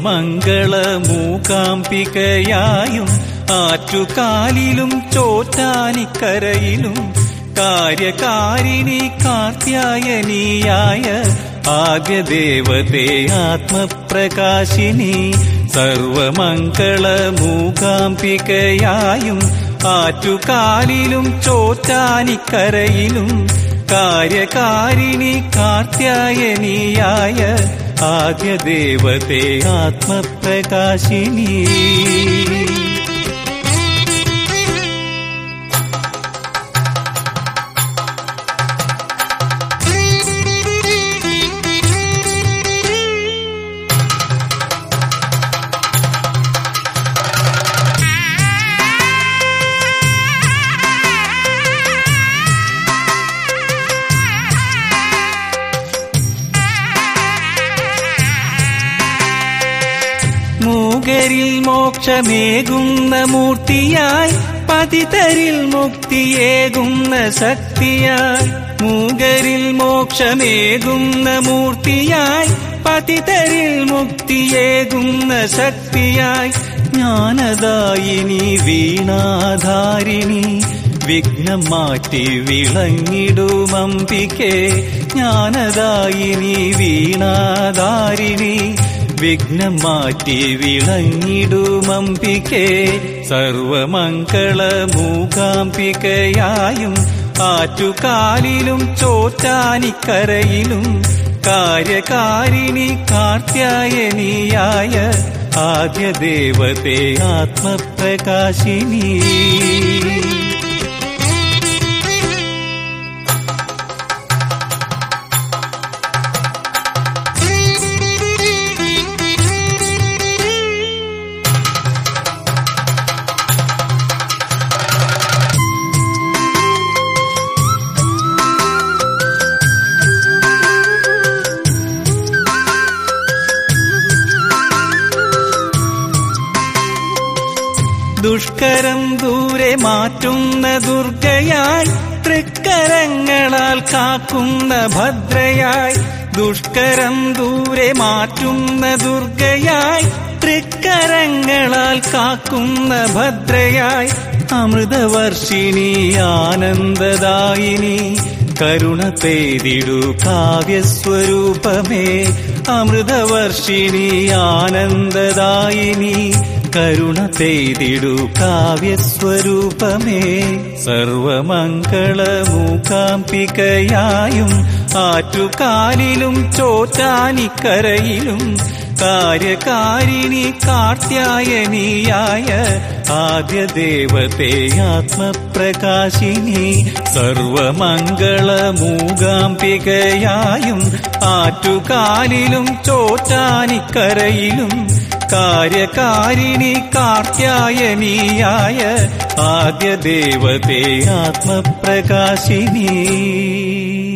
സർവമംഗള മൂകാംബികയായും ആറ്റുകാലിലും ചോറ്റാനിക്കരയിലും കാര്യകാരിണി കാർത്യായനിയായ ആദ്യദേവതേ ആത്മപ്രകാശിനി സർവമംഗള മൂകാംബികയായും ആറ്റുകാലിലും ചോറ്റാനിക്കരയിലും കാര്യകാരിണി കാർത്യായനിയായ ആദ്യദേവതേ ആത്മപ്രകാശിനി മൂകരിൽ മോക്ഷമേകുന്ന മൂർത്തിയായി പതിതരിൽ മുക്തിയേകുന്ന ശക്തിയായി മൂകരിൽ മോക്ഷമേകുന്ന മൂർത്തിയായി പതിതരിൽ മുക്തിയേകുന്ന ശക്തിയായി ജ്ഞാനദായിനി വീണാധാരിണി വിഘ്നം മാറ്റി വിളങ്ങിടുമംബികേ ജ്ഞാനദായിനി വീണാധാരിണി വിഘ്നം മാറ്റി വിളങ്ങിടുമംബികേ സർവമംഗള മൂകാംബികയായും ആറ്റുകാലിലും ചോറ്റാനിക്കരയിലും കാര്യകാരിണി കാർത്യായനിയായ ആദ്യദേവതേ ആത്മപ്രകാശിനി ദുഷ്കരം ദൂരെ മാറ്റുന്ന ദുർഗയായി തൃക്കരങ്ങളാൽ കാക്കുന്ന ഭദ്രയായി ദുഷ്കരം ദൂരെ മാറ്റുന്ന ദുർഗയായി തൃക്കരങ്ങളാൽ കാക്കുന്ന ഭദ്രയായി അമൃതവർഷിണി ആനന്ദദായിനി കരുണ പെയ്തിടു കാവ്യസ്വരൂപമേ അമൃതവർഷിണി ആനന്ദദായിനി കരുണ പെയ്തിടു കാവ്യസ്വരൂപമേ സർവമംഗള മൂകാംബികയായും ആറ്റുകാലിലും ചോറ്റാനിക്കരയിലും കാര്യകാരിണി കാർത്യായനിയായ ആദ്യദേവതേ ആത്മപ്രകാശിനി സർവമംഗള മൂകാംബികയായും ആറ്റുകാലിലും ചോറ്റാനിക്കരയിലും കാര്യകാരിണി കാർത്യായനിയായ ആദ്യദേവതേ ആത്മപ്രകാശിനി